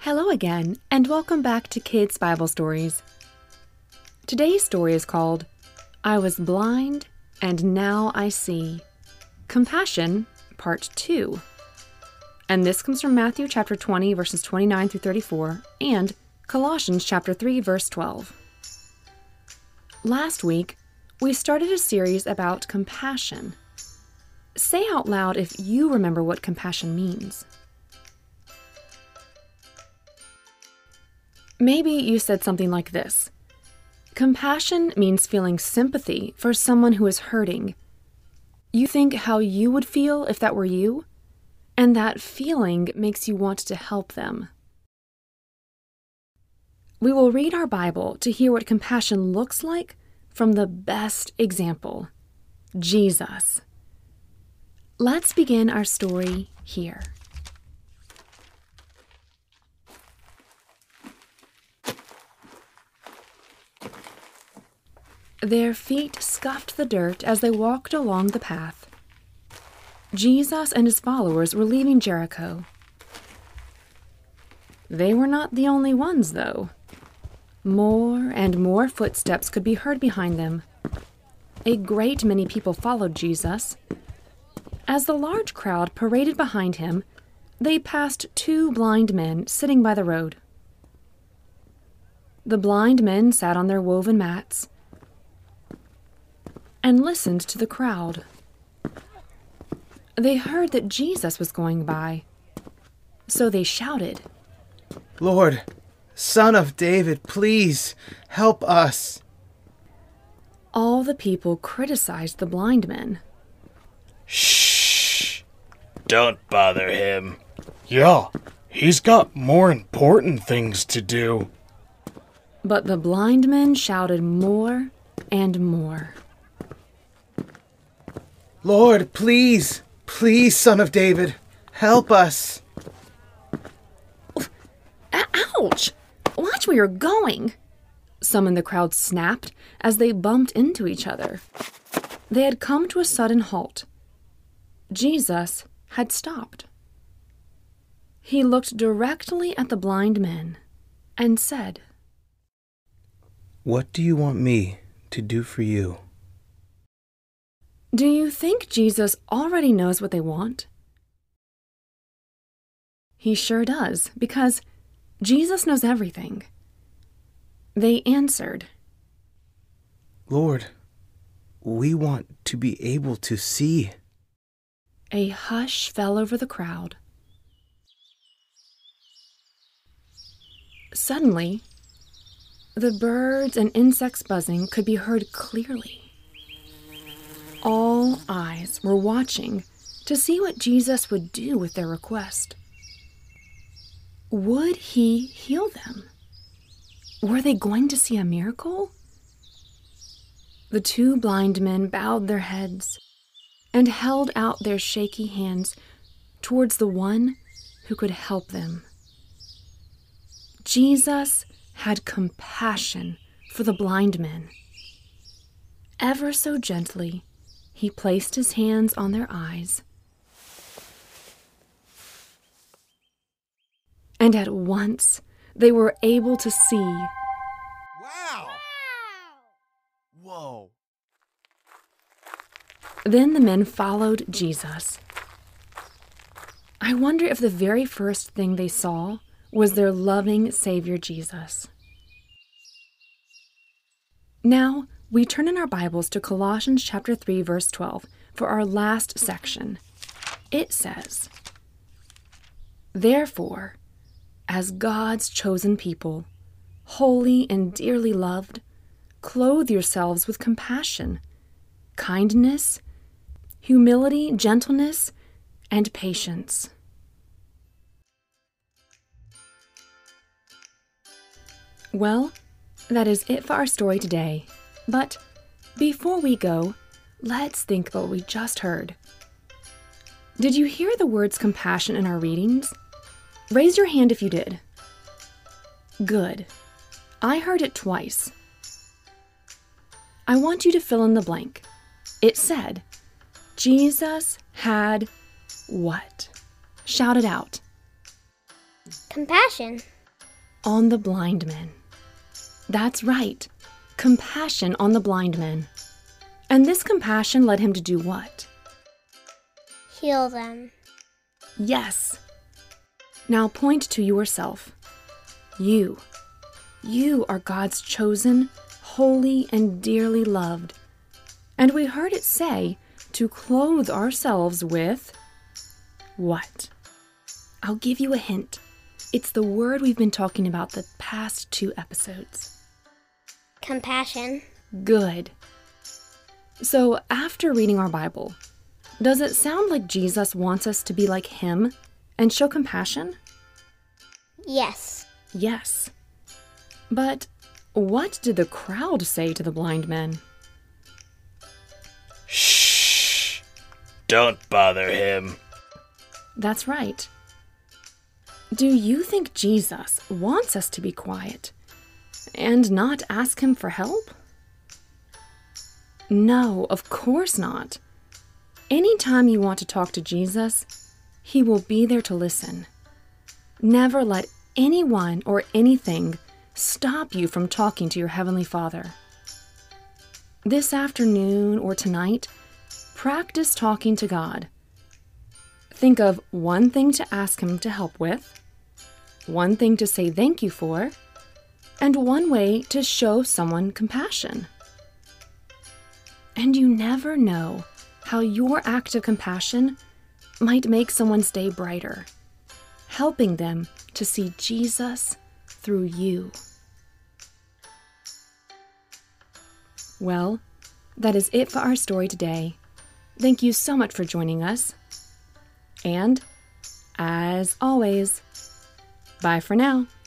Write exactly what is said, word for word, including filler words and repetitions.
Hello again, and welcome back to Kids Bible Stories. Today's story is called, I Was Blind, and Now I See. Compassion, Part two. And this comes from Matthew chapter twenty, verses twenty-nine through thirty-four, and Colossians chapter three, verse twelve. Last week, we started a series about compassion. Say out loud if you remember what compassion means. Maybe you said something like this. Compassion means feeling sympathy for someone who is hurting. You think how you would feel if that were you, and that feeling makes you want to help them. We will read our Bible to hear what compassion looks like from the best example, Jesus. Let's begin our story here. Their feet scuffed the dirt as they walked along the path. Jesus and his followers were leaving Jericho. They were not the only ones, though. More and more footsteps could be heard behind them. A great many people followed Jesus. As the large crowd paraded behind him, they passed two blind men sitting by the road. The blind men sat on their woven mats and listened to the crowd. They heard that Jesus was going by, so they shouted, Lord, Son of David, please help us. All the people criticized the blind men. Shh! Don't bother him. Yeah, he's got more important things to do. But the blind men shouted more and more. Lord, please, please, Son of David, help us. Ouch! Watch where you're going! Some in the crowd snapped as they bumped into each other. They had come to a sudden halt. Jesus had stopped. He looked directly at the blind men and said, What do you want me to do for you? Do you think Jesus already knows what they want? He sure does, because Jesus knows everything. They answered, Lord, we want to be able to see. A hush fell over the crowd. Suddenly, the birds and insects buzzing could be heard clearly. All eyes were watching to see what Jesus would do with their request. Would he heal them? Were they going to see a miracle? The two blind men bowed their heads and held out their shaky hands towards the one who could help them. Jesus had compassion for the blind men. Ever so gently, he placed his hands on their eyes. And at once, they were able to see. Wow! Whoa! Then the men followed Jesus. I wonder if the very first thing they saw was their loving Savior Jesus. Now, we turn in our Bibles to Colossians chapter three, verse twelve, for our last section. It says, Therefore, as God's chosen people, holy and dearly loved, clothe yourselves with compassion, kindness, humility, gentleness, and patience. Well, that is it for our story today. But before we go, let's think about what we just heard. Did you hear the words compassion in our readings? Raise your hand if you did. Good. I heard it twice. I want you to fill in the blank. It said, Jesus had what? Shout it out. Compassion. on the blind men. That's right, compassion on the blind men. And this compassion led him to do what? Heal them. Yes. Now point to yourself. You, you are God's chosen, holy, and dearly loved. And we heard it say to clothe ourselves with what? I'll give you a hint. It's the word we've been talking about the past two episodes. Compassion. Good. So after reading our Bible, does it sound like Jesus wants us to be like him and show compassion? Yes. Yes. But what did the crowd say to the blind men? Shh! Don't bother him. That's right. Do you think Jesus wants us to be quiet and not ask him for help? No, of course not. Anytime you want to talk to Jesus, he will be there to listen. Never let anyone or anything stop you from talking to your Heavenly Father. This afternoon or tonight, practice talking to God. Think of one thing to ask him to help with, one thing to say thank you for, and one way to show someone compassion. And you never know how your act of compassion might make someone's day brighter, helping them to see Jesus through you. Well, that is it for our story today. Thank you so much for joining us. And, as always, bye for now.